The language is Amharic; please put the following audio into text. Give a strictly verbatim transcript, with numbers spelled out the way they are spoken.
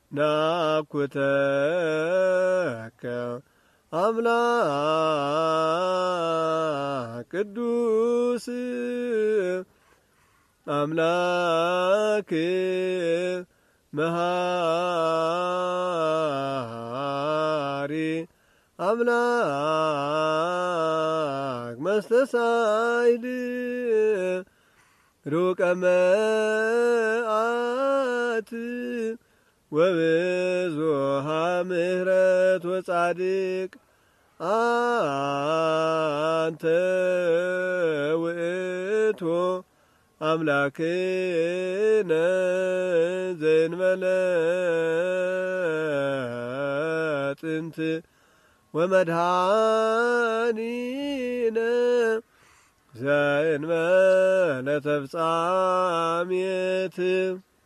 ናኩተከ አምላክ ቅዱስ አምላክ መሐሪ አምላክ መስተሳይል ሩቀ መዓት ወብዙኃ ምሕረት ወጻድቅ አንተ ውእቱ አምላክነ ዘእንበለ ጥንት ወመድኃኒነ ዘእንበለ ተፍጻሜት